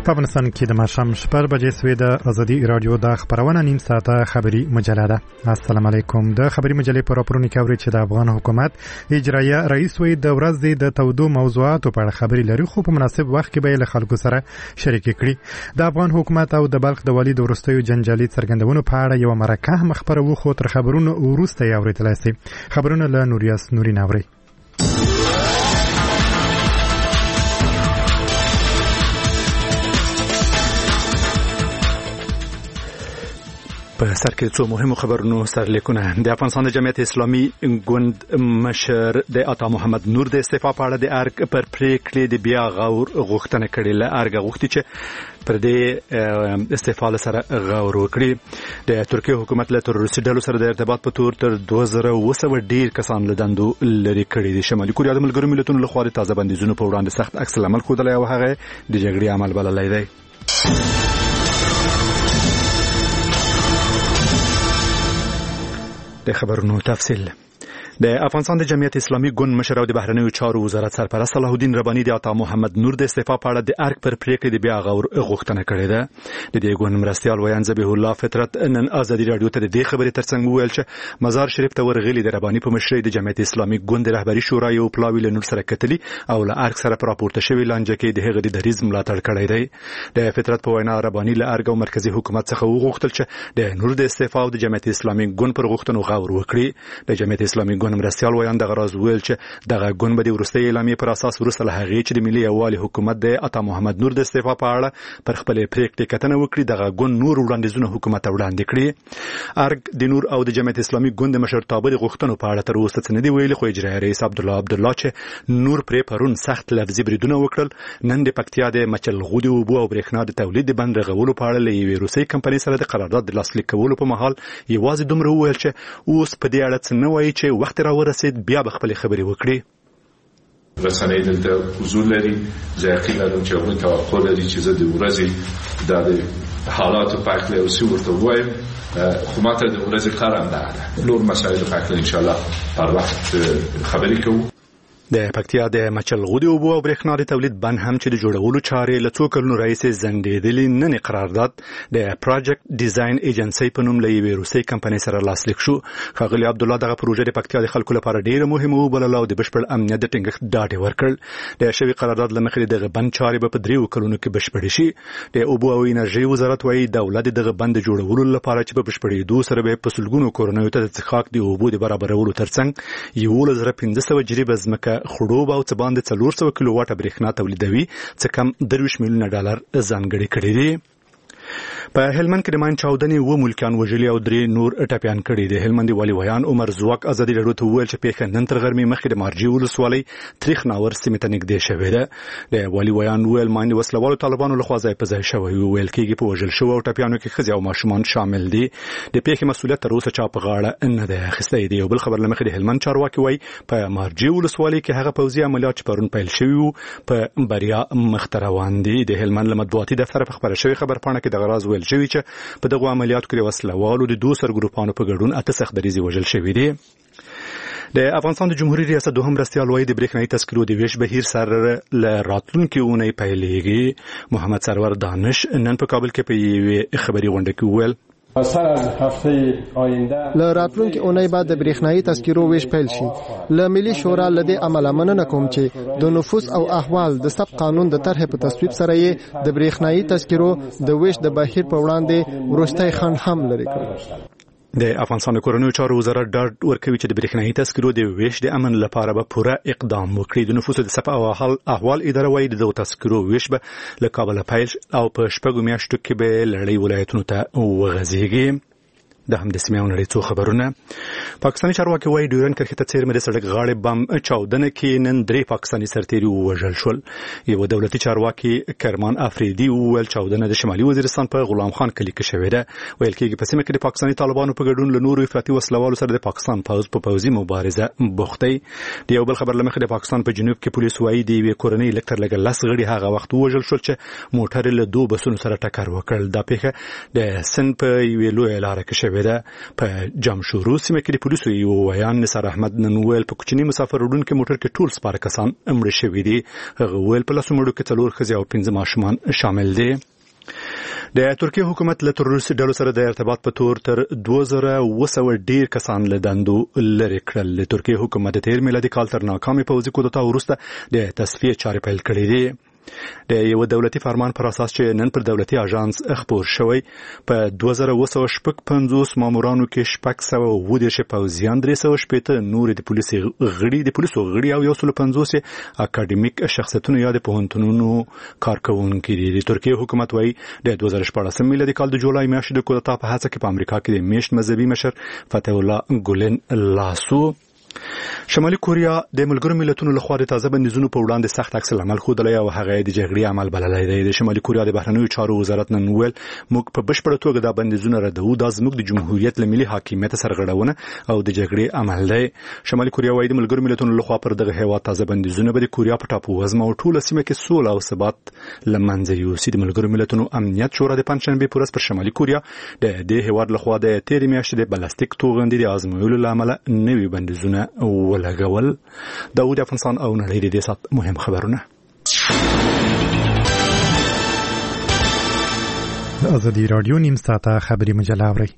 په افغانستان کې د ماښام 8 بجې سوې د ازادي رادیو د خبرونه نیم ساعته خبري مجله ده. السلام علیکم. د خبري مجلې په راپورونو کې اوري چې د افغان حکومت اجرایه رئیس وی د ورځې د تودو موضوعاتو په اړه خبري لري، خو په مناسب وخت کې به له خلکو سره شریک کړي. د افغان حکومت او د بلخ د والي د ورستیو جنجالي څرګندونو په اړه یو مرکه هم خبرو، خو تر خبرونو وروسته یې اوریدلای شي. خبرونه له نوریاس نورین اوري. په سر کې څو مهمو خبرونو سرلیکونه. د افغانستان د جمعیت اسلامي ګوند مشر د عطا محمد نور د استعفا په اړه د ارګ پر پریکړې د بیا غور غوښتنه کړې. له ارګ غوښتي چې پر دې استعفا سره غور وکړي. د ترکیه حکومت له تروریستي ډلو سره د ارتباط په تور تر 2000 ډیر کسان له دندو لري کړي دي. شمالي کوریا د ملګرو ملتونو لخوا د تازه بندیزونو په وړاندې سخت عکس العمل ښودلی او هغه د جګړې عمل بللی دی. د خبرونو تفصیل. د افغانستان د جمعیت اسلامي ګوند مشر او د بهرنیو چارو وزارت سرپرست صلاح الدین رباني د عطا محمد نور د استعفا په اړه د ارګ پر پریکړې د بیا غور غوښتنه کړې ده. د دې ګوند مرستیال ویان ذبیح الله فطرت نن ازادي رادیو ته د دې خبرې ترڅنګ وویل چې مزار شریف ته ورغلي د رباني په مشرۍ د جمعیت اسلامي ګوند رهبری شورا یو پلاوی له نور سره کتلي او له ارګ سره راپورته شوی لانجه کې د هغه د دریز ملاتړ کړی دی. د فطرت په وینا رباني له ارګ او مرکزی حکومت څخه وغوښتل چې د نور د استعفا او د جمعیت اسلامي ګوند پر غوښتنو غور وکړي. د جمعیت اسلامي ګوند مرستیال ویان غراز ویل چې دغه ګوند به د ورستۍ اعلامیې پر اساس وروسته له هغې چې د ملي یووالي حکومت د عطا محمد نور د استعفا په اړه پر خپلې پریکړې کتنه وکړي. دغه ګوند نور وړاندیزونه حکومت ته وړاندې کړي. ارګ د نور او د جمعیت اسلامي ګوند د مشرتابه د غوښتنو په اړه تر اوسه څه نه دي ویلي، خو اجرایي رئیس عبدالله چې نور پرې پرون سخت لفظي بریدونه وکړل، نن د پکتیا د مچلغودي اوبو او برېښنا د تولید د بند رغولو په اړه له یوې روسۍ کمپنۍ سره د قرارداد د لاسلیک کولو په مهال یوازې دومره وویل چې اوس په دې اړه څه نه وایي چې وخت راورسید بیا به خپلې خبرې وکړي. رسنۍ دلته حضور لري، زه یقین لرم چې هغوی توقع لري چې زه د ورځې د حالاتو په هکله یو څه ورته ووایم، خو ماته د ورځې کار هم دغه ده. نور مسایلو په هکله انشاءالله هر وخت خبرې کوو. د پکتیا د مچلغودي اوبو او برېښنا د تولید بند هم چې د جوړولو چارې له څو کلونو راهیسې ځنډېدلې، نن قرارداد د پروجیکټ ډیزاین ایجنسۍ په نوم له یوې روسۍ کمپنۍ سره لاسلیک شو. ښاغلي عبدالله دغه پروژه د پکتیا د خلکو لپاره ډېره مهمه وبلله او د بشپړ امنیت د ټینګښت ډاډ یې ورکړ. د شوي قرارداد له مخې دغه بند چارې به په 3 کلونو کې بشپړې شي. د اوبو او انرژۍ وزارت وایي دولت دغه بند جوړولو لپاره چې په بشپړېدو سره به په سلګونو کورنیو ته د څښاک د اوبو د برابرولو ترڅنګ 11500 جریبه ځمکه خړوب او څه باندې 400 کیلو واټه برېښنا تولیدوي، څه کم 23 میلیونه ډالر ځانګړي کړي دي. په هلمند کې د ماین چاودنې 2 ملکیان وژلي او 3 نور ټپیان کړي دي. هلمند والي ویان عمر زواک ازادي رادیو ته وویل چې پیښه نن تر غرمې مخکې د مارجې ولسوالۍ تریخ ناور سیمې ته نږدې شوې ده. د والي ویان وویل ماین د وسلوالو طالبانو لخوا ځای په ځای شوی، ویل کېږي په وژل شوو او ټپیانو کې ښځې او ماشومان شامل دي. د پیښې مسؤلیت تر اوسه چا په غاړه نه دی اخیستی دی. یو بل خبر له مخې د هلمند چارواکي وایي په مارجې ولسوالۍ کې هغه پوځي عملیات چې پرون پیل شوي وو په بریا مخته روان دي. د هلمند له مطبوعاتي دفتر په خبره شوې خبرپاڼه کې دغه راز ویل شوی چې په دغه عملیاتو کې وسلوالو د 2 سرګروپانو په ګډون 8 سختدریزي وژل شوي دي. د افغانستان د جمهوریت ریاست دوهم مرستیال وایي د برېښنایي تذکرو د ویش بهیر سره له راتلونکي اونۍ پیلېږي. محمد سرور دانش نن په کابل کې په یوې خبري غونډه کې وویل له راتلونکي اونۍ بعد د برېښنایي تذکرو ویش پیل شي. له ملي شورا له دې عمله مننه کوم چې د نفوس او احوال د سب قانون د طرح په تصویب سره یې د برېښنایي تذکرو د ویش د بهیر په وړاندې وروستی خنډ هم لري کړ. د افغانستان د کورنیو چارو وزارت ډاډ ورکوي چې د برېښنایي تذکرو د ویش د امن لپاره به پوره اقدام وکړي. د نفوسو د ثبت او احوال اداره وایي د تذکرو ویش به له کابل پیل او په 6 میاشتو کې به لړۍ ولایتونو ته وغځېږي. د هم د سیمې او نړۍ څو خبرونه. پاکستاني چارواکي وایي ډیورن کرښې ته څیرمه د سړک غاړې بم چاودنه کې نن 3 پاکستاني سرتیري ووژل شول. یو دولتي چارواکي کرمان افریدي وویل چاودنه د شمالي وزیرستان په غلام خان کلي کې شوې ده. ویل کېږي په سیمه کې د پاکستاني طالبانو په ګډون له نورو افراطي وسلوالو سره د پاکستان پوځ په پوځي مبارزه بوخت دی. د یو بل خبر لمخې د پاکستان په جنوب کې پولیس وایي د یوې کورنۍ لکتر لګ 10 غړي هغه وخت ووژل شول چې موټر له 2 بسونو سره ټکر وکړ. دا پیښه د سن په یوې لوی لار کې شوې شوې ده. په جمشورو سیمه کې د پولیسو یو ویان نثار احمد نن ویل په کوچني مسافر وړونکو موټر کې ټول سپاره کسان مړه شوي دي. هغه ویل په لاسو مړو کې 4 ښځې او 15 ماشومان شامل دي. د ترکیه حکومت له تروریستي ډلو سره د ارتباط په تور تر 2200 ډیر کسان له دندو لري کړل. د ترکیه حکومت د تیر میلادي کال تر ناکامي پوځي کودتا وروسته د تصفیه چارې پیل کړې دي. د یو دولتي فرمان پر اساس چې نن پر دولتي اژانس خبر شوی په 2250 مامورانو کې 610 پوځیان 380 نور د پولیسو غړي او 150 اکاډمیک شخصیتونو یا د پوهنتونونو کارکونکي دي. د ترکیه حکومت وايي د 2014 میلادي کال د جولای میاشتې د کودتا په هڅه کې په امریکا کې د میشت مذهبي مشر فتح الله ګولن لاسو شمالي کوریا د ملګرو ملتونو لخوا د تازه بندیزونو په وړاندې سخت عکس العمل ښودلی او هغه د جګړې عمل بللی دی. د شمالي کوریا د بهرنیو چارو وزارت نن ویل موږ په بشپړه توګه دا بندیزونه ردوو. دا زموږ د جمهوریت له ملي حاکمیت سرغړونه او د جګړې عمل دی. شمالي کوریا وايي د ملګرو ملتونو لخوا پر دغه هیواد تازه بندیزونه به د کوریا په ټاپو وزمه او ټوله سیمه کې سوله او ثبات له منځه یوسي. د ملګرو ملتونو امنیت شورا د پنځشنبې په ورځ پر شمالي کوریا د دې هیواد لخوا د تیرې میاشتې د بلاستیک توغندي د ازمویلو له امله نوي بندیزونه ولګول. داود افغانستان او نړۍ د سات مهم خبرونه. ازادي رادیو نیم ساعته خبری مجله اوري.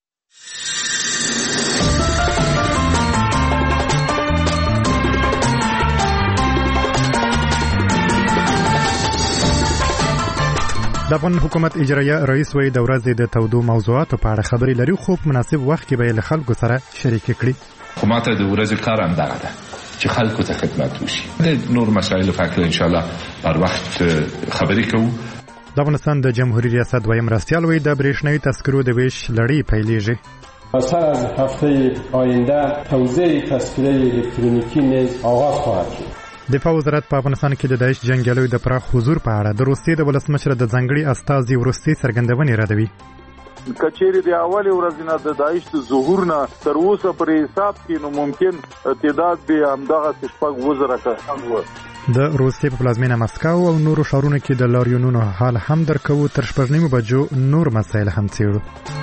د افغان حکومت اجرایه رئیس وی د ورځې د تودو موضوعاتو په اړه خبري لري خو په مناسب وخت کې به له خلکو سره شریک کړي. خو ماته د ورځې کار هم دغه ده چې خلکو ته خدمت وشي. د نور مسایل فکر ان شاء الله پر وخت خبرې کوو. د افغانستان د جمهوریت ریاست دویم مرستیال وی د برېښنايي تذکرو د ویش لړۍ پیلېږي. سر از هفته آینده توزیع تذکره الکترونیکی نیز آغاز خواهد شد. دفاع وزارت په افغانستان کې د داعش جنگیالیو د پراخ حضور په اړه د روسیې د ولسمشر د ځانګړي استازي وروستي څرګندونې ردوي. کچېری د اول ورځې نه د داعش د ظهور نه تر اوسه پر حساب کې نو ممکن تعداد به همدغه 6,000 کسان و. د روسیې په پلازمینه مسکو او نورو ښارونو کې د لاریونونو حال هم درکو. تر 9 بجو نور مسایل هم څېړو.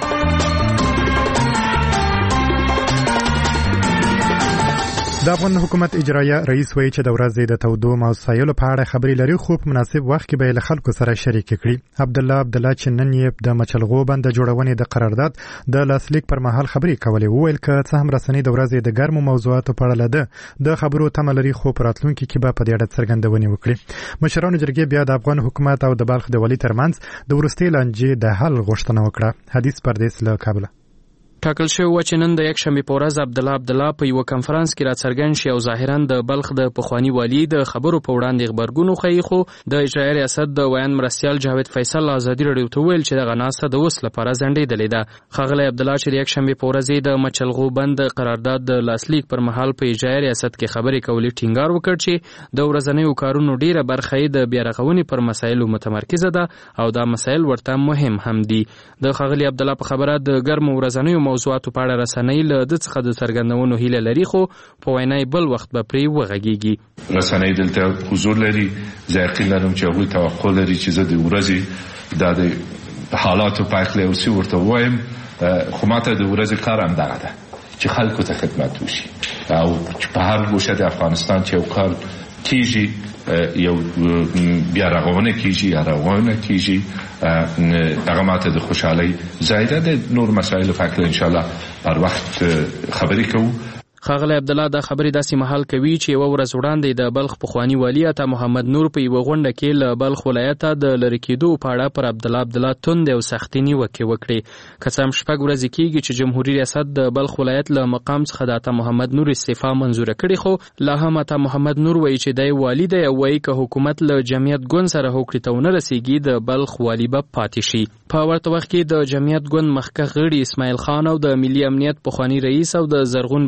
د افغان حکومت اجرایه رئیس وایي چې د ورځې د تودو مسایلو په اړه خبري لري خو په مناسب وخت کې به له خلکو سره شریک کړي. عبدالله چې نن یې د مچلغو بند جوړونې د قرارداد د لاسلیک پر مهال خبري کولې وویل که څه هم رسنۍ د ورځې د ګرمو موضوعاتو په اړه لده د خبرو تمه لري خو په راتلونکي کې به په دې اړه څرګندونې وکړي. مشرانو جرګې بیا د افغان حکومت او د بلخ د والي ترمنځ د وروستي لانجې د حل غوښتنه وکړه. حدیث پردیس له کابل. ټاکل شوی و چې نن د یک شنبې په ورځ عبدالله په یو کانفرنس کې راڅرګند شي او ظاهرا د بلخ د پخوانی والی د خبرو په وړاندې خبرګون خو خو د اجرایي ریاست د ویان مرستیال جاوید فیصل ازادي رادیو ته ویل چې د غناسه د وس لپاره ځنډېدلې ده. خغلی عبدالله چې یک شنبې په ورځ د مچلغو بند قرارداد د لاسلیک پر مهال په اجرایي ریاست کې خبرې کولې ټینګار وکړ چې د ورځنیو کارونو ډیره برخه د بیارغونې پر مسایلو متمرکزه ده او دا مسایل ورته مهم هم دي. د خغلی عبدالله په خبره د ګرمو ورځنیو موضوعاتو په اړه رسنۍ له د څخه د څرګندونو هیله لري خو په وینای بل وخت به پرې وغږیږي. رسنۍ دلته حضور لري. زه یقین لرم چې هغوی توقع لري چې زه د ورځې د حالاتو په اړه اوسې ورته وایم خو ماته د ورځې کار هم دغه ده چې خلکو ته خدمت وشي او په هر ګوشه د افغانستان چې یو کار کیږي یو بیا رغونه کیږي هغه ماته د خوشحالۍ زایده د نور مسایلو په اړه ان شاء الله پر وخت خبرې کوو. خغلی عبدالله دا خبرې داسې مهال کوي چې یو ورځ وړاندې د بلخ پخوانی والی عطا محمد نور په یو غونډه کې له بلخ ولایت د لری کېدو په اړه پر عبدالله توند او سختي نیوکې وکړي. که څه هم 6 ورځې کېږي چې جمهوریت ریاست د بلخ ولایت له مقام څخه د عطا محمد نور استعفا منزوره کړې خو لا هم عطا محمد نور وایي چې دی والی دی او وایي که حکومت له جمعیت ګوند سره هوکړې ته ونه رسیږي د بلخ والی به پاتې شي. په ورته وخت کې د جمعیت ګوند مخکښ غړي اسماعیل خان او د ملي امنیت پخوانی رئیس او د زرغون بهیر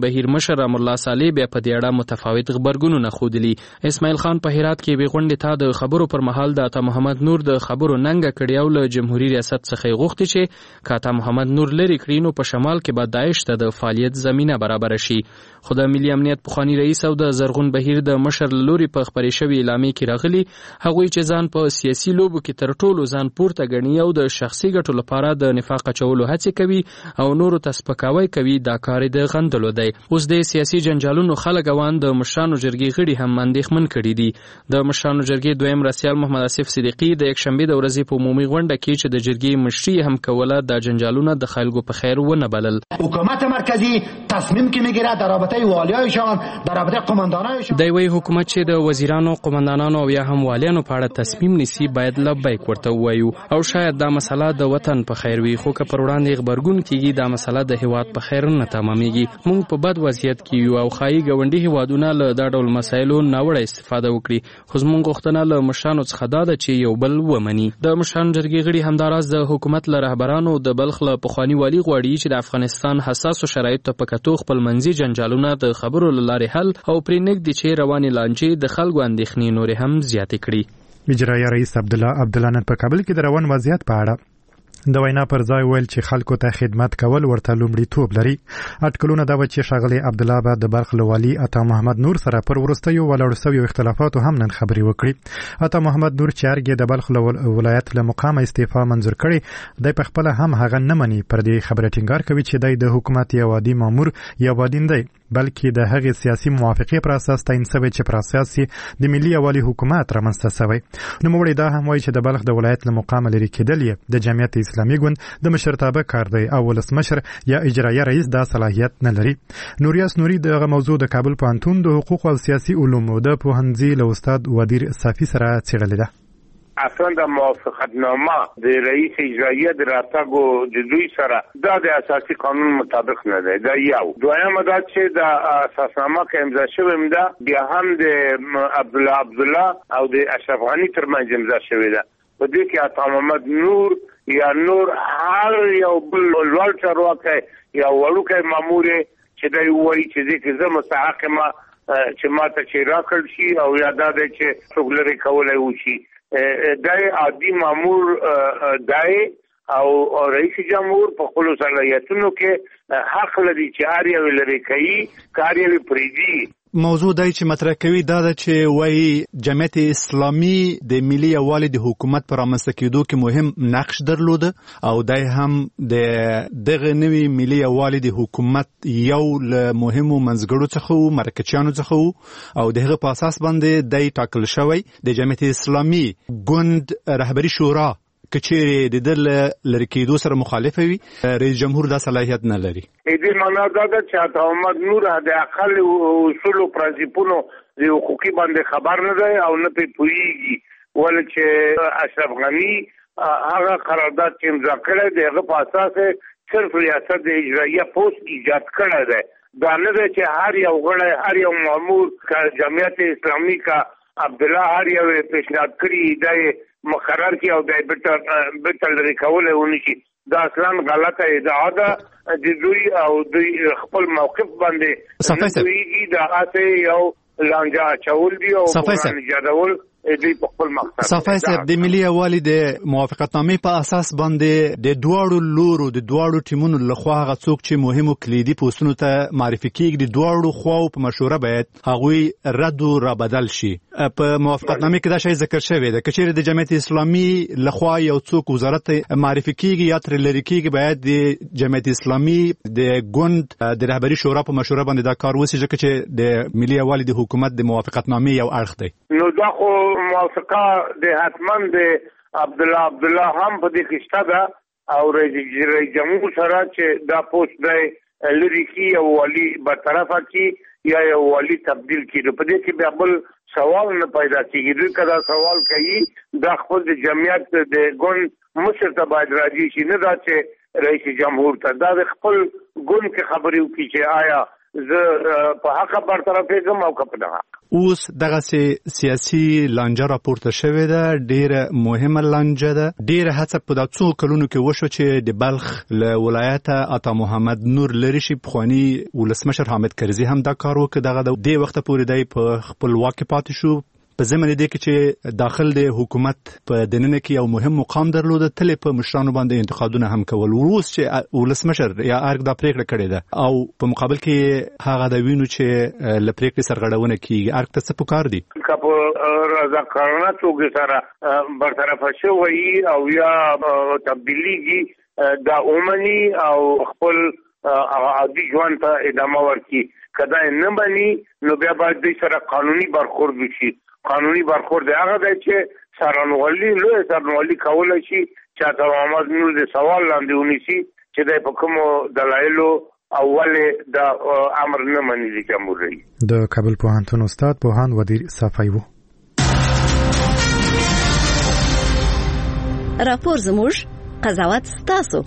ولسمشر رام الله صالح بیا په دې اړه متفاوت خبرګونونه ښودلي. اسماعیل خان په هرات کې به غونډې ته د خبرو پر مهال د عطا محمد نور د خبرو ننګه کړی او له جمهوریت ریاست څخه غوښتي چې عطا محمد نور لري کړي نو په شمال کې به داعش ته د فعالیت زمينه برابر شي. خو د ملي امنیت پخوانی رئیس او د زرغون بهیر د مشر لوري په خبرې شوی اعلامیه کې راغلي هغوی چې ځان په سیاسي لوبو کې تر ټولو ځان پورته ګڼي او د شخصي ګټو لپاره د نفاق اچولو هڅې کوي او نورو ته سپکاوی کوي دا کار د غندلو دی. اوس د سیاسي جنجالونو خلک اوان د مشرانو جرګې غړي هم اندېښمن کړي دي. د مشرانو جرګې دویم رئیس محمد آصف صدیقی د یکشنبه د ورځې په عمومي غونډه کې چې د جرګې مشري هم کوله د جنجالونو د خلکو په خیر ونه بلل. حکومت مرکزی تصمیم که میگیره در رابطه والیایشان در رابطه قماندانایشان د وی حکومت چې د وزیرانو قماندانانو او یا هم والیانو په اړه تصمیم نیسي باید لبیک ورته وایو او شاید دا مسله د وطن په خیر وي خو که پر وړاندې خبرګون کیږي دا مسله د هیواد په خیر نه تمامېږي. موږ په بد وضعیت کې یو او خایي ګاونډي هیوادونه له دا ډول مسایلو ناوړه استفاده وکړي خو زموږ غوښتنه له مشرانو څخه دا ده چې یو بل ومني. د مشرانو جرګې غړي همداراز د حکومت له رهبرانو د بلخ له پخواني والي غواړي چې د افغانستان حساسو شرایطو په کتو خپل منځي جنجالونه د خبرو له لارې حل او پرې نږدې چې روانې لانجې د خلکو اندېښنې نورې هم زیاتې کړي. اجرایه رئیس عبدالله نن په کابل کې د روان وضعیت په اړه د وینا پر ځای ویل چې خلکو ته خدمت کول ورته لومړیتوب لري. اټکلونه دا و چې ښاغلی عبدالله به د بلخ له والي عطا محمد نور سره پر وروستیو ولاړو سویو اختلافاتو هم نن خبرې وکړي. عطا محمد نور چې ارګې د بلخ له ولایت له مقامه استعفا منظور کړي دی په خپله هم هغه نه مني. پر دې خبره ټینګار کوي چې دی د حکومت یو عادي مامور یا وادین دی بلکې د هغې سیاسي موافقې پر اساس تعین شوی چې پر اساس یې د ملي یووالي حکومت رامنځته شوی. نوموړی دا هم وایي چې د بلخ د ولایت له مقامه لرې کېدل یې د جمعیت اسلامي ګوند د مشرتابه کار دی او ولسمشر یا اجرایه رئیس دا صلاحیت نه لري. نوریاس نوري دغه موضوع د کابل پوهنتون د حقوق او سیاسي علومو د پوهنځي له استاد ودیر صافي سره څېړلې ده. اصلا د موافقتنامه د رئیس اجرایه د راتګو د دوی سره دا د اساسي قانون مطابق نه دی. دا یو. دویمه دا چې د اساسنامه کې امضا شوې ده بیا هم د عبدالله او د اشرف غني ترمنځ امضا شوې ده. په دې کې عطا محمد نور یا نور هر یو بل لوړ چارواکی یا وړوکی مامور چې دی وایي چې دې کې زه مستحق ما چې ما ته چې راکړل شي او یا دا دی چې څوک لرې کولی وشي دای عادي مامور دای او رئیس جمهور په خپل صلاحیتونو کې حق لري چې هر یو لري کوي کار یې پریدي. موضوع دای چې مطرح کوي دا ده چې وایي جمعیت اسلامي د ملي یووالي د حکومت پر رامنځته کېدو کې مهم نقش درلوده او دای هم دغه نوي ملي یووالي د حکومت یو له مهمو منځګړو څخه مرکچیانو څخه او دغه په اساس باندې دای ټاکل شوی د جمعیت اسلامي ګوند رهبري شورا کچېرې د دل لرې کېدو سره مخالفه وي رئیس جمهور دا صلاحیت نه لري. دې معنا دا ده چې عطا محمد نور د اقل اصول او پرنسپونو د حقوقي باندې خبر نه دی او نه پوهیږي ولې چې اشرف غني هغه قرارداد چې امضا کړی دی هغه په اساس صرف ریاست د اجرایه پوسټ ایجاد کړی دی. دا نه دی چې هر یو غړی هر یو مامور کا جمعیت اسلامي کا عبدالله هر یو پیشنهاد کړي دی مقرر کی او د بیت لري کول ونشي. دا اصلا غلطه ادعا ده د دوی او دوی خپل موقف باندې دوی دا اسه یو لانجا چول دی او قرآن جادول دوی په خپل مقصد. صفای صاحب د ملي یووالي د موافقتنامې په اساس باندې د دواړو لورو د دواړو ټیمونو لخوا هغه څوک چې مهمو کلیدي پوسټونو ته معرفي کیږي د دواړو خواو په مشوره باید هغوی رد او را بدل شي. په موافقتنامې کې دا شی ذکر شوی دی که چیرې د جمعیت اسلامي لخوا یو څوک وزارت معرفي کیږي یا تر لري کیږي باید د جمعیت اسلامي د ګوند د رهبري شورا په مشوره باندې دا کار وشي چې د ملي یووالي د حکومت د موافقتنامې یو اړخ دی. نو دا خو موافقه د حتمن د عبدالله هم په دې کې شته ده او رئیس جمهور سره چې دا پوسټ دی لري کی او والی برطرفه کی یا یو والی تبدیل کی. په دې کې بیا بل سوال نه پیدا کیږي. دوی کدا سوال کوي دا خپل د جمعیت د ګوند مشر ته باید راځي چې نه دا چې رئیس جمهور ته دا خپل ګوند کې خبرې وکړي چې آیا زه په حق برطرفه کوم او په حق. اوس دغه سیاسي لانجه راپورته شوې ده، ډېره مهمه لانجه ده. ډېره هڅه په دغه څو کلونو کې وشو چې د بلخ له ولایته عطا محمد نور لري شي. پخواني ولسمشر حامد کرزي هم دا کار وکړ. دغه د دې وخت پورې دی په خپل واک پاتې شو. په ضمن دې کې چې داخل د حکومت په دننه کې یو مهم مقام درلوده، تل په مشرانو باندې انتقادونه هم کول. وروس چې ولسمشر یا ارګ دا پریکړه کړې ده او په مقابل کې هغه د وینو چې ل پریکړې سرغړونه کیږي، ارګ ته څه پکار دي؟ کله رضاکارانه توګه سره برطرف شوی او یا تبدیلیږي دا اومني او خپل عادي ژوند ته ادامه ورکړي. کله نه بني نو بیا باید دوی سره قانوني برخورد وشي. قانوني برخورد هغه دی چې سرنوالي لوی سرنوالي کولای شي چې عطا محمد نور د سوال لاندې ونیسي چې د په کومو دلایلو اول د امر نه مني د جمهوریت. د کابل پوهنتون استاد پوهان ودیر صافی وو. راپور زموږ قضاوت تاسو.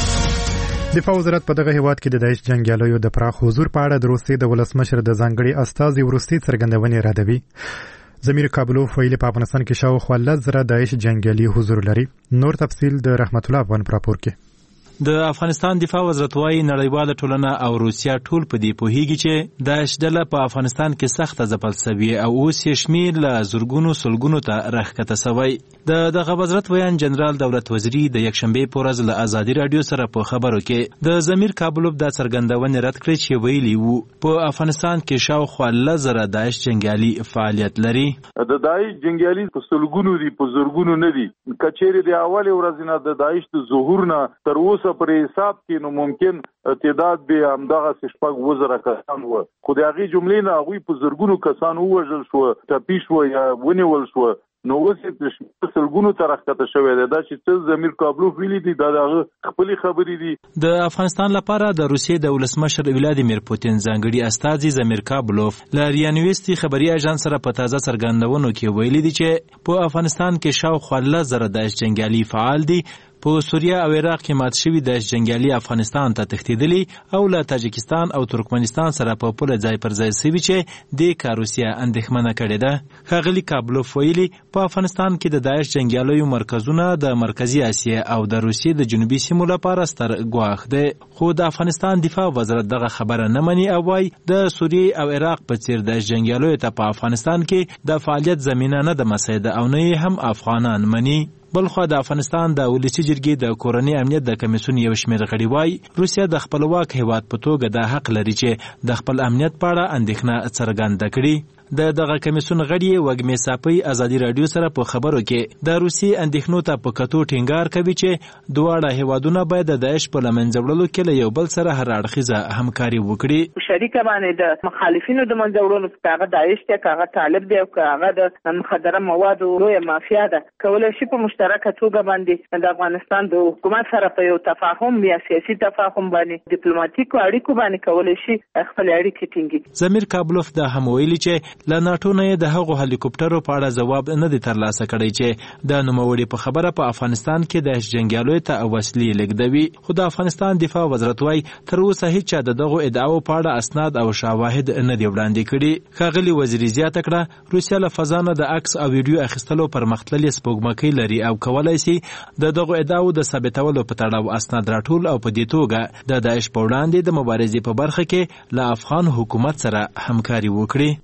دفاع وزارت په دغه هیواد کې د داعش جنگیالیو د پراخ حضور په اړه د روسیې د ولسمشر د ځانګړي استازي وروستي څرګندونې رادوي. زمیر کابلوف ویلي په افغانستان کې شاوخوا 10,000 داعش جنگیالي حضور لري. نور تفصیل د رحمت الله افغان په راپور کې. د افغانستان دفاع وزارت وايي نړیواله ټولنه او روسیا ټول په دې پوهیږي چې داعش ډله په افغانستان کې سخت ځپل شوی او اوس یې شمیر له زورګونو سلګونو ته راښکته شوی. دغه وزارت ویان جنرال دولت وزیری د یکشنبه په ورځ له ازادي رادیو سره په خبرو کې د زمیر کابلوف د څرګندونې رد کړې چې ویلي وو په افغانستان کې شاوخوا 10,000 داعش جنگیالي فعالیت لري. د داعش جنگیالي په سلګونو دي، په زورګونو نه دي. کچېره د اول ورځ نه د داعش د ظهور نه تر اوسه پر حساب کې نو ممکن تعداد به همدغه 6,000 کسان و. خو د هغې جملې نه هغوی په زرګونو کسان ووژل شو، ټپي شو یا ونیول شو. نو اوس یې سلګونو ته راښکته شوی دی. دا چې څه زمیر کابلوف ویلي دي دا د هغه خپلې خبرې دي. د افغانستان لپاره د روسیې د ولسمشر ولادیمیر پوتین ځانګړي استازي زمیر کابلوف له ریانویستي خبري اژانس سره په تازه څرګندونو کې ویلي دي چې په افغانستان کې شاوخوا 10,000 داعش جنگیالي فعال دي. په سوریه او عراق کې مات شوي داعش جنگیالي افغانستان ته تښتېدلي او له تاجکستان او ترکمنستان سره په پوله ځای پر ځای شوي چې دې کار روسیه اندېښمنه کړې ده. ښاغلي کابلوف ویلي په افغانستان کې د داعش جنگیالیو مرکزونه د مرکزي اسیا او د روسیې د جنوبي سیمو لپاره ستر ګواښ دی. خو د افغانستان دفاع وزارت دغه خبره نه مني او وایي د سوریې او عراق په څیر داعش جنگیالیو ته په افغانستان کې د فعالیت زمینه نه ده مساعده او نه هم افغانان مني. بلخوا د افغانستان د ولسي جرګې د کورنۍ امنیت د کمیسیون یو شمېر غړي وایي روسیه د خپلواک هیواد په توګه د حق لري چې د خپل امنیت په اړه اندېښنه څرګنده کړي. دغه کمیسیون غړي وږمې صافی ازادي رادیو سره په خبرو کې د روسیې اندېښنو ته په کتو ټینګار کوي چې دواړه هیوادونه باید د داعش په له منځه وړلو کې له یو بل سره هر اړخیزه همکاري وکړي. شریکه باندې د مخالفینو د منځه وړلو چې هغه داعش دی، که هغه طالب دی او که هغه د مخدره موادو لویه مافیا ده، کولی شي په مشترکه توګه باندې د افغانستان د حکومت سره په یو تفاهم یا سیاسي تفاهم باندې ډیپلوماټیکو اړیکو باندې کولی شي خپل اړیکې ټینګي. زمیر کابلوف دا هم ویلي چې له ناټو نه د هغو هلیکوپټرو په اړه ځواب نه دی ترلاسه کړی چې د نوموړي په خبره په افغانستان کې د جنګیالیو ته وسلې لیږدوي. خو د افغانستان دفاع وزارت وايي تر اوسه هیڅ چا د دغو ادعاو په اړه اسناد او شواهد نه دی وړاندې کړي. ښاغلي وزیري زیاته کړه روسیه له فضا نه د عکس او ویډیو اخیستلو پرمختللې سپوږمکۍ لري او کولی شي د دغو ادعاو د ثابتولو په تړاو اسناد راټول او په دې توګه د داعش په وړاندې د مبارزې په برخه کې له افغان حکومت سره همکاري وکړي.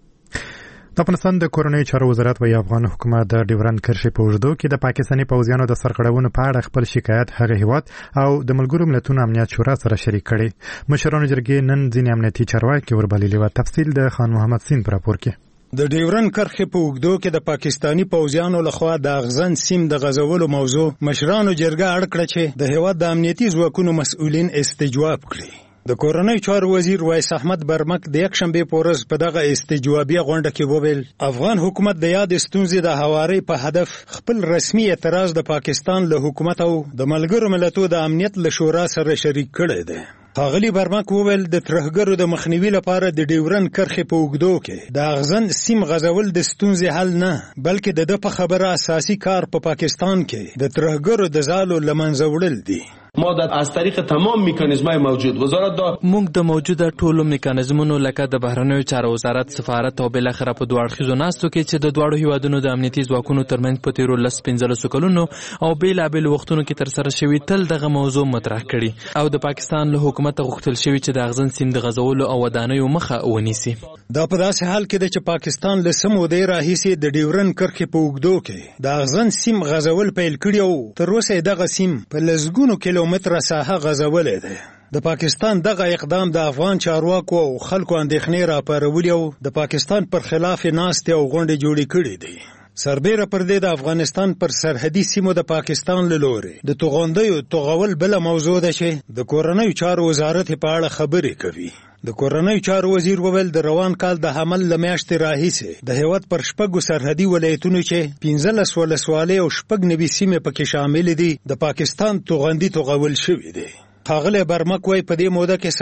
د افغانستان د کورنۍ چارو وزارت وايي افغان حکومت د ډیورنډ کرښې په اوږدو کې د پاکستاني پوځیانو د سرغړونو په اړه خپل شکایت هغه هیواد او د ملګرو ملتونو امنیت شورا سره شریک کړي. مشرانو جرګې نن ځینې امنیتي چارواکي وربللي وو. تفصیل د خان محمد سین په راپور کې. د ډیورنډ کرښې په اوږدو کې د پاکستاني پوځیانو لخوا د اغزن سیم د غزولو موضوع مشرانو جرګه اړ کړه چې د هیواد د امنیتي ځواکونو مسؤلین استجواب کړي. د کورنۍ چارو وزیر وایس احمد برمک د یکشنبه په ورځ په دغه استجوابي غونډه کې وویل افغان حکومت د یاد ستونزې د هواري په هدف خپل رسمي اعتراض د پاکستان له حکومت او د ملګرو ملتونو د امنیت له شورا سره شریک کړی دی. ښاغلي برمک وویل د ترهګرو د مخنیوي لپاره د ډیورنډ کرښې په اوږدو کې د اغزن سیم غزول د ستونزې حل نه بلکې د ده په خبره اساسي کار په پاکستان کې د ترهګرو د ځالو له منځه وړل دي. ما از طریق تمام میکانیزم‌های موجود وزارت موږ د موجوده ټولو میکانیزمونو لکه د بهرنیو چارو وزارت، سفارت او بالاخره په دوه اړخیزو ناستو کې چې د دواړو هیوادونو د امنیتي ځواکونو ترمنځ په تیرو 15 کلونو او بیلابیل وختونو کې ترسره شوي تل دغه موضوع مطرح کړي او د پاکستان له حکومت غوښتل شوي چې د اغزن سیند د غزولو او ودانیو مخه ونیسي. دا په داسې حال کې چې پاکستان له سمو د راهیسې د ډیورن کرښې په اوږدو کې د اغزن سیم غزول پیل کړی او تر اوسه دغه سیم په لسګونو کیلومتره ساحه غزولې ده. د پاکستان دغه اقدام د افغان چارواکو او خلکو اندېښنې راپارولې او د پاکستان پر خلاف ناستې او غونډې جوړې کړې دي. سربیره پر دې د افغانستان پر سرحدي سیمو د پاکستان له لوري د توغندیو توغول بل موضوع ده چې د کورنیو چارو وزارت په اړه خبرې کوي. د کورنیو چارو وزیر وویل د روان کال د حمل له میاشتې راهیسې د هیواد پر شپږو سرحدي ولایتونو چې 15 ولسوالۍ او شپږ نوي سیمې پکې شامل دي د پاکستان توغندي توغول شوي دي. ښاغلی برمک وایي په دې موده کې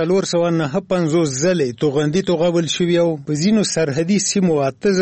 459 ځلې توغندي توغول شوي او په ځینو سرحدي سیمو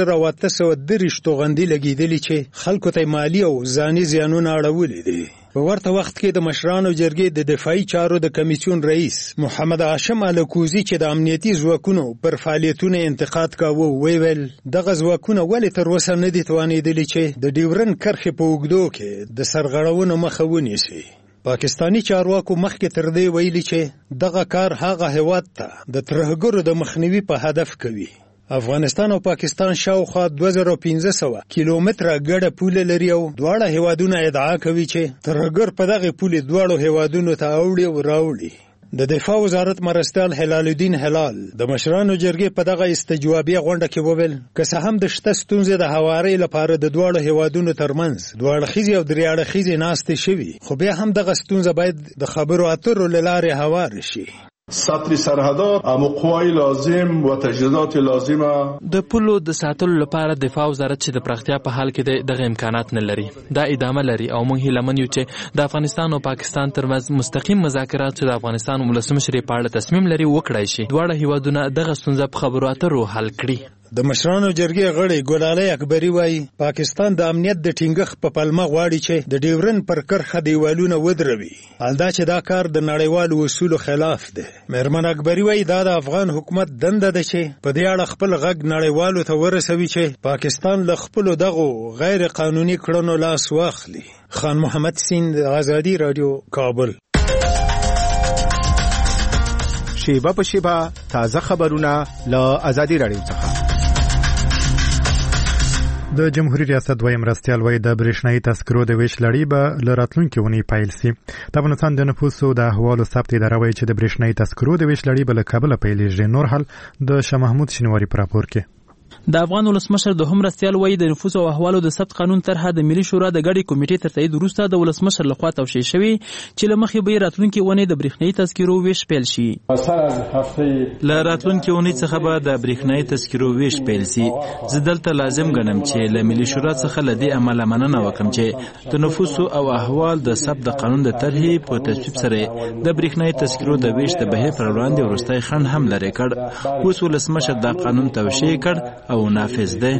8830 توغندي لګېدلي چې خلکو ته مالي او ځاني زیانونه اړولي دي. په ورته وخت کې د مشرانو جرګې د دفاعي چارو د کمیسیون رئیس محمد هاشم الکوزي چې د امنیتي ځواکونو پر فعالیتونو انتقاد کاوه ویل دغه ځواکونه ولې تر اوسه نه دي توانېدلي چې د ډیورن کرښې په اوږدو کې د سرغړونو مخه ونیسي. پاکستانی چارواکو مخکې تر دې ویلي چې دغه کار هغه هیواد ته د ترهګرو د مخنیوي په هدف کوي. افغانستان او پاکستان شاوخوا 2500 کیلومتره ګډه پوله لري او دواړه هیوادونه ادعا کوي چې ترهګر په دغه پولې دواړو هیوادونو ته اوړي او راوړي. د دفاع وزارت مرستیال هلال الدین هلال د مشرانو جرګې په دغه استجوابیه غونډه کې وویل که څه هم د شته ستونزې د هوارۍ لپاره د دواړو هیوادونو ترمنځ دوه اړخیزې او درې اړخیزې ناستې شوي خو بیا هم دغه ستونزه باید د خبرو اترو له لارې هوار شي. سطر سرحدات او قوای لازم و تجهیزات لازمه د پولو د ساتلو لپاره دفاع وزارت چې د پراختیا په حال کې دغه امکانات نه لري. دا ادامه لري او موږ هیله من یو چې د افغانستان او پاکستان ترمنځ مستقیم مذاکرات چې د افغانستان ولسمشر په اړه تصمیم لري وکړای شي. دواړه هیوادونه دغه ستونزه په خبرو اترو حل کړي. د مشرانو جرګې غړی ګلالۍ اکبري وایي پاکستان د امنیت د ټینګښت په پلمه غواړي چې د ډیورن پر کرښه دیوالونه ودروي. حالدا چې دا کار د نړیوالو اصولو خلاف دی. مېرمن اکبري وایي دا د افغان حکومت دنده ده چې په دې اړه خپل غږ نړیوالو ته ورسوي چې پاکستان له خپلو دغو غیر قانوني کړنو لاس واخلي. خان محمد سیند، آزادي رادیو، کابل. شیبه په شیبه تازه خبرونه له آزادي رادیو څخه. د جمهوریت ریاست دویم مرستیال وایي د برېښنايي تذکرو د ویش لړۍ به له راتلونکې اونۍ پیل سي. د افغانستان د نفوسو د احوالو ثبت اداره وایي چې د برېښنايي تذکرو د ویش لړۍ به له کابله پیلېږي. نور حال د شاه محمود شینواري په راپور کې. د افغان ولسمشر دوهم مرستیال وایي د نفوس او احوالو د ثبت قانون طرحه د ملي شورا د ګډې کمیټې تر تایید وروسته د ولسمشر لخوا توشیح شوی چې له مخې به راتلونکي اونۍ د برېښنايي تذکرو ویش پیل شي. له راتلونکي اونۍ څخه به د برېښنايي تذکرو ویش پیل شي. زه دلته لازم ګڼم چې له ملي شورا څخه له دې عمله مننه وکړم چې د نفوس او احوال د ثبت قانون د طرحې په تصویب سره د برېښنايي تذکرو د ویش د بهیر پر وړاندې وروستی خنډ هم لرې کړ. اوس ولسمشر دا قانون توشیح کړ او نافذ ده.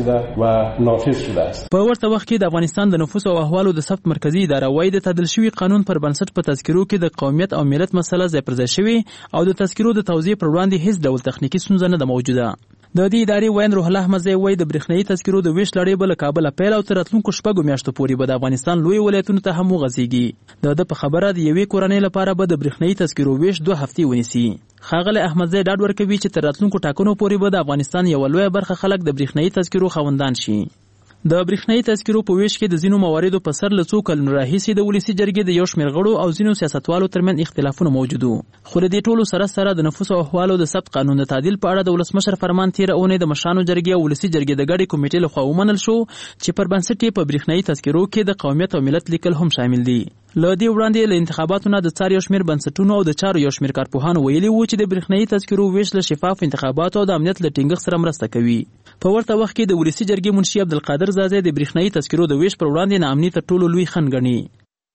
په ورته وخت کې د افغانستان د نفوس او احوالو د ثبت مرکزی اداره وایي د تعدیل شوی قانون پر بنسټ په تذکرو کې د قومیت او ملت مسله ځای پر ځای شوی او د تذکرو د توزیع پر وړاندې هیڅ ډول تخنیکی ستونزه نه ده موجوده. د دې ادارې وین روح الله احمدزی وایي د برېښنايي تذکرو د ویش لړۍ به له کابله پیل او تر راتلونکو شپږو میاشتو پورې به د افغانستان لوی ولایتونو ته هم وغځېږي. د په خبره د یوې کورنۍ لپاره به د برېښنايي تذکرو ویش 2 هفتې ونیسي. ښاغلی احمدزی ډاډ ورکوي چې تر راتلونکو ټاکنو پورې به د افغانستان یو لویه برخه خلک د برېښنايي تذکرو خاوندان شي. د برېښنايي تذکرو په ویش کې د ځینو مواردو په سر له څو کلونو راهیسې د ولسي جرګې د یو شمېر غړو او ځینو سیاستوالو ترمنځ اختلافونه موجود وو. خو له دې ټولو سره د نفوس او احوالو د ثبت قانون د تعدیل په اړه د ولسمشر فرمان تېره اونۍ د مشرانو جرګې او ولسي جرګې د ګډې کمیټې لخوا ومنل شو چې پر بنسټ یې په برېښنايي تذکرو کې د قومیت او ملت لیکل هم شامل دي. له دې وړاندې له انتخاباتو نه د څار یو شمېر بنسټونو او د چارو یو شمېر کارپوهانو ویلي وو چې د برېښنايي تذکرو ویش له شفاف انتخاباتو او د امنیت له ټینګښت سره مرسته کوي. په ورته وخت کې د ولسي جرګې منشي عبدالقادر زازی د برېښنايي تذکرو د ویش پر وړاندې ناامني تر ټولو لوی خنډ ګڼي.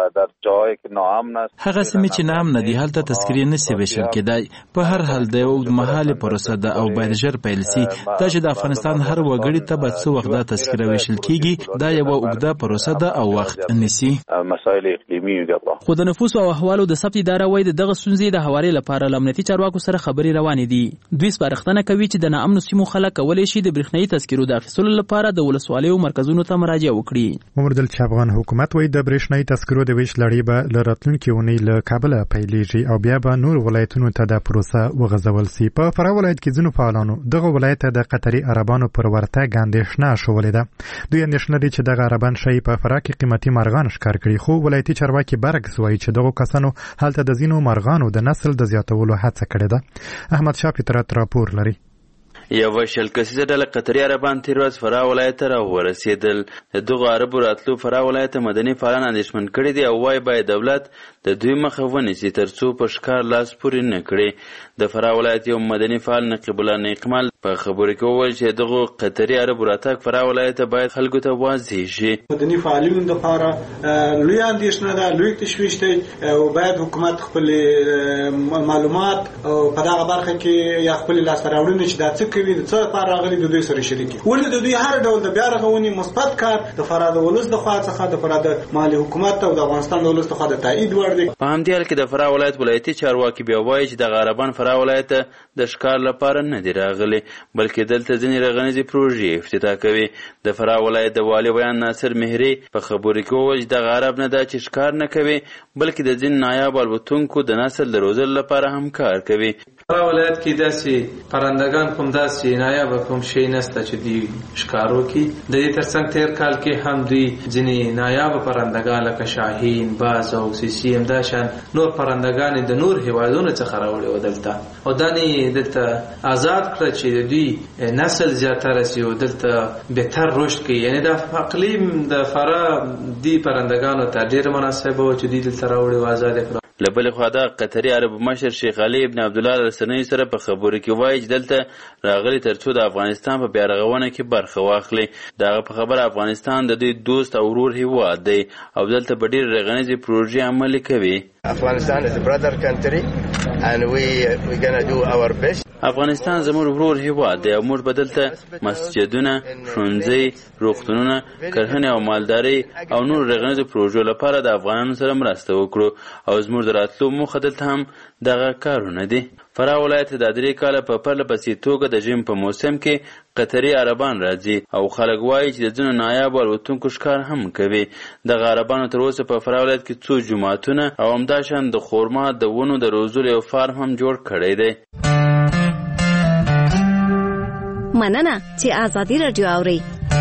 در جایی که ناامن است هغه سیمې چې ناامن دي هلته تذکرې نشي ویشل کېدای. په هر حال د اوږدمهالې پروسه ده او باید ژر پیل سي. دا چې د افغانستان هر وګړي ته به څه وخت دا تذکره ویشل کیږي دا یوه اوږده پروسه ده او وخت نیسي. مسایل اقلیمي خو د نفوس او احوالو د ثبت اداره وایي دغه ستونزې د هواري لپاره له امنیتي چارواکو سره خبرې روانې دي. دوی سپارښتنه کوي چې د ناامنو سیمو خلک کولی شي د برېښنايي تذکرو د اخیستلو لپاره د ولسوالیو مرکزونو ته مراجعه وکړي. عمردل چې افغان حکومت وایي د برېښنايي تذکرو د ویش لړۍ به له راتلونکې اونۍ له کابله پیلېږي او بیا به نور ولایتونو ته د پروسه وغځول سي. په فراه ولایت کې ځینو فعالانو دغه ولایت ته د قطري عربانو پر ورتګ اندېښنه شولې ده. دوی اندېښنه لري چې دغه عربان شي په فراه کې قیمتي مرغان ښکار کړي، خو ولایتي چارواکي برعکس وایي چې دغه کسانو هلته د ځینو مرغانو د نسل د زیاتولو هڅه کړې ده. احمد شاه فطرت راپور لري. یوه شل کسیزه ډله قطري عربان تېر ورځ فراه ولایت ته راورسېدل. د دغو عربو راتلو فراه ولایت ته مدني فعالان اندېښمن کړي دي او وایي باید دولت د دوی مخه ونیسي تر څو په ښکار لاس پورې نه کړي. د فراه ولایت یو مدني فعال نقیب الله نیکمال په خبرو کې وویل چې دغو قطري عربو راتګ فراه ولایت ته باید خلکو ته واضح شي. مدني فعالینو دپاره لوی اندېښنه ده، لوی تشویش دی او باید حکومت خپل معلومات په دغه برخه کې یا خپل لاسته راوړنې چې دا څه کوي د څه لپاره راغلي د دوی سره شریکي. ولې د دوی هر ډول د بیا رغونې مثبت کار د فراه د ولس د خوا څخه د فراه د مالي حکومت او د افغانستان د ولس څخه د تایید وړ دی. په همدې حال کې د فراه ولایت ولایتي چارواکي بیا وایي چې دغه عربان فراه ولایت ته د ښکار لپاره نه دي راغلي بلکې دلته ځینې رغنیزې پروژې افتتاح کوي. د فراه ولایت د والي بیان ناصر مهري په خبرو کې وویل چې دغه عرب نه دا چې ښکار نه کوي بلکې د ځینې نایاب الوتونکو د نسل د روزلو لپاره هم کار کوي. فراه ولایت کې داسې پرندگان کوم داسې نایاب کوم شی نشته چې دوی ښکار وکړي. د دې ترڅنګ تېر کال کې هم دوی ځینې نایاب پرندگان لکه شاهین، باز او سیسي همداشان نور پرندگان د نور هیوادونو څخه راوړي و دلته او دا نه دلته آزاد کړه چې د دوی نسل زیاتره سي او دلته بهتر رشد کوي. یعنې د اقلیم د فراه دې پرندگانو ته ډېر مناسب و چې دوی دلته راوړي و آزاد کړه. له بلې خوا د قطري عرب مشر شیخ علي ابن عبدالله د رسنیو سره په خبرو کې وایي چې دلته راغلي تر څو د افغانستان په بیارغونه کې برخه واخلي. د هغه په خبره افغانستان د دوی دوست او ورور هیواد دی او دلته به ډېرې رغنیزې پروژې عملي کوي. Afghanistan is a brother country and we're going to do our best. افغانستان زموږ ورور هیواد دی او موږ به دلته مسجدونه، ښوونځي، روغتونونه، کرهنې او مالدارۍ او نور رغنیزو پروژو لپاره د افغانانو سره مرسته وکړو او زموږ د راتلو موخه دلته هم دغه کارونه دي. فراه ولایت د 3 کاله په پرله پسې توګه د ژمي په موسم کې قطري عربان راځي او خلک وایي چې د ځینو نایابو الوتونکو ښکار هم کوي. دغه عربانو تر اوسه په فراه ولایت کې څو جوماتونه او همداشان د خورما د ونو د روزلو یو فارم هم جوړ کړی دی. مننه چې آزادي رادیو اوري.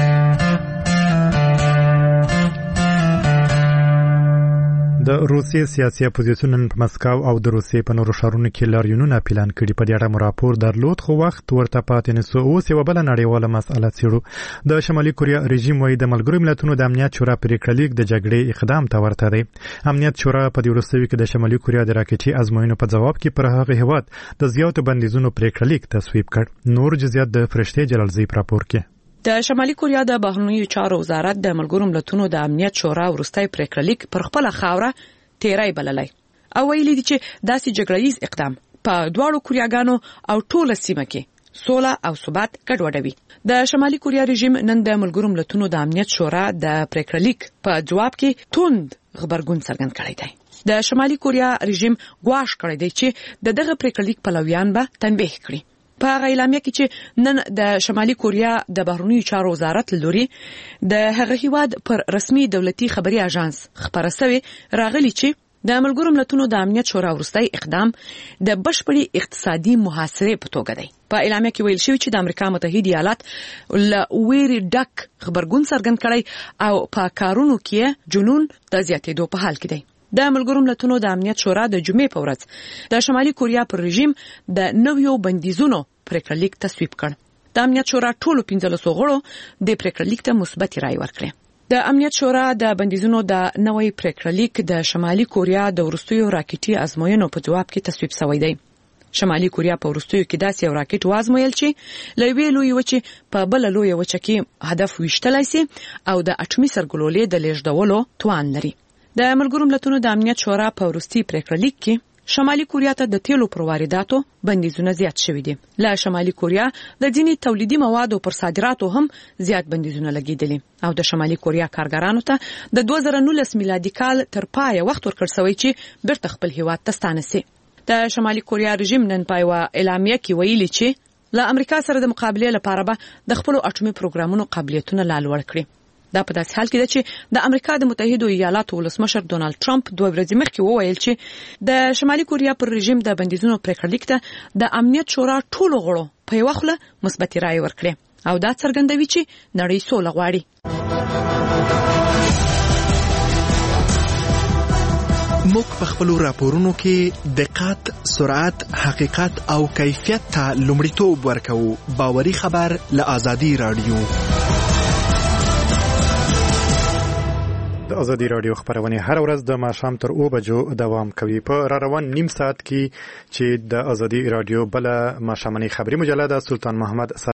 د روسیې سیاسي اپوزیسیون په مسکو او د روسیې په نورو ښارونو کې لاریونونه پلان کړي. په دې اړه مو راپور درلود خو وخت ورته پاتې نسو. اوس یوه بله نړیواله مسئله څېړو. د شمالي کوریا رژیم وایي د ملګرو ملتونو د امنیت شورا پرېکړه لیک د جګړې اقدام ته ورته دی. امنیت شورا په دې وروستیو کې د شمالي کوریا د راکټي ازموینو په ځواب کې پر هغه هېواد د زیاتو بندیزونو پرېکړه لیک تصویب کړ. نور جزئیات د فرشتې جلالزی په راپور کې. د شمالي کوریا د بهرنیو چارو وزارت د ملګرو ملتونو د امنیت شورا وروستی پرېکړه لیک پر خپله خاوره تیری بللی او ویلي دي چې داسې جګړهیز اقدام په دواړو کوریاګانو او ټوله سیمه کې سوله او ثبات ګډوډوي. د شمالي کوریا رژیم نن د ملګرو ملتونو د امنیت شورا د پرېکړه لیک په جواب کې توند غبرګون څرګند کړی دی. د شمالي کوریا رژیم ګواښ کړی دی چې دغه پرېکړه لیک پلویان به تنبیه کړي. په هغه اعلامیه کې چې نن د شمالي کوریا د بهرنیو چارو وزارت لوري د هغه هیواد پر رسمي دولتي خبري اژانس خبره شوې راغلي چې د ملګرو ملتونو د امنیت شورا وروستی اقدام د بشپړي اقتصادي محاصرې په توګه دی. په اعلامیه کې ویل شوی چې د امریکا متحده ایالات له ویري ډک خبرګون څرګند کړی او په کارونو کې جنون د زیاتېدو په حال کې دی. د ملګرو ملتونو د امنیت شورا د جمعې په ورځ د شمالي کوریا پر رژیم د نویو بندیزونو پرېکړه لیک تصویب کړ. د امنیت شورا ټولو 15 غړو د پرېکړه لیک ته مثبت رائے ورکړه. د امنیت شورا د بندیزونو د نوې پرېکړه لیک د شمالي کوریا د وروستیو راکټي ازموینو په جواب کې تصویب شوی دی. شمالي کوریا په وروستیو کې داسې یو راکټ وازمویل چې له یوې لویې وچې په بله لویه وچه کې هدف ویشتلی سي او د اټومي سرګلولې د لیږدولو توان لري. د ملګرو ملتونو د امنیت شورا په وروستي پریکړه لیک کې شمالي کوریا ته د تیلو پر وارداتو بندیزونه زیات شوي دي. له شمالي کوریا د ځینې تولیدي موادو پر صادراتو هم زیات بندیزونه لګیدلي او د شمالي کوریا کارګرانو ته د 2019 میلادي کال تر پایه وخت ورکړ شوی چې بیرته خپل هیواد ته ستانه سي. د شمالي کوریا رژیم نن په یوه اعلامیه کې ویلي چې له امریکا سره د مقابله لپاره به د خپل اټومي پروګرامونو قابلیتونه لا لوړ کړي. دا په داسې حال کې ده چې د امریکا د متحده ایالاتو ولسمشر ډونالد ټرمپ 2 ورځې مخکې وویل چې د شمالي کوریا پر رژیم د بندیزونو پریکړه لیک ته د امنیت شورا ټولو غړو په یوه خوله مثبت رائے ورکړي او دا څرګندوي چې نړۍ سوله غواړي. موږ په خپلو راپورونو کې دقت، سرعت، حقیقت او کیفیت ته لومړیتوب ورکوو. باوري خبر له آزادي رادیو. د ازادي رادیو خبرونه هر ورځ د ماښام تر 2 بجو دوام کوي. په را روان نیم ساعت کې چې د ازادي رادیو بل ماښامنۍ خبري مجله د سلطان محمد